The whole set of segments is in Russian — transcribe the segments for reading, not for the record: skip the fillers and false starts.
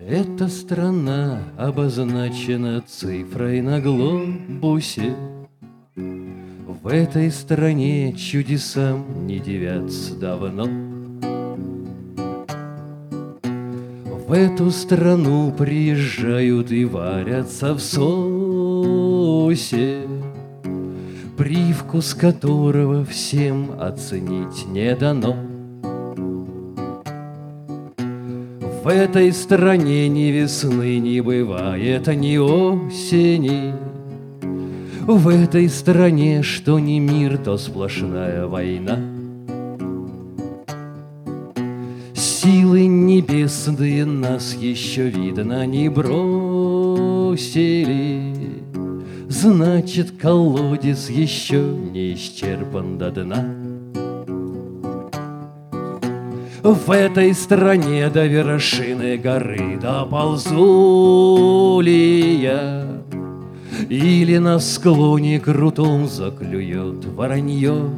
Эта страна обозначена цифрой на глобусе. В этой стране чудесам не дивятся давно. В эту страну приезжают и варятся в соусе, привкус которого всем оценить не дано. В этой стране ни весны не бывает, ни осени. В этой стране что ни мир, то сплошная война. Силы небесные нас еще, видно, не бросили. Значит, колодец еще не исчерпан до дна. В этой стране до вершины горы доползу ли я, или на склоне крутом заклюет воронье?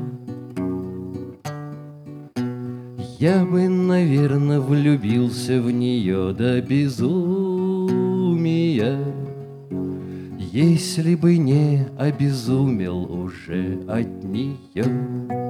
Я бы, наверное, влюбился в нее до безумия, если бы не обезумел уже от нее.